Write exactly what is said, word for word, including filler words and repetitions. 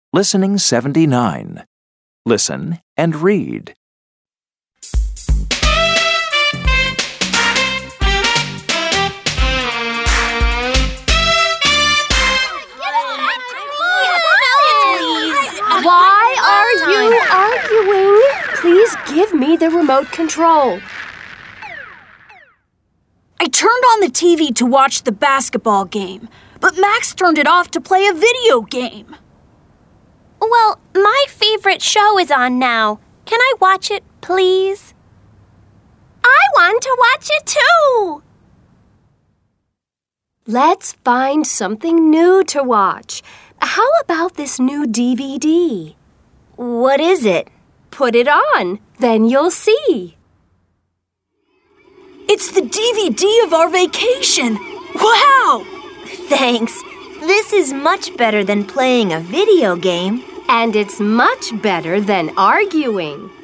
Listening seventy-nine. Listen and read. Why are you arguing? Please give me the remote control. I turned on the T V to watch the basketball game, but Max turned it off to play a video game. Well, my favorite show is on now. Can I watch it, please? I want to watch it too! Let's find something new to watch. How about this new D V D? What is it? Put it on, then you'll see. It's the D V D of our vacation! Wow! Thanks. This is much better than playing a video game. And it's much better than arguing.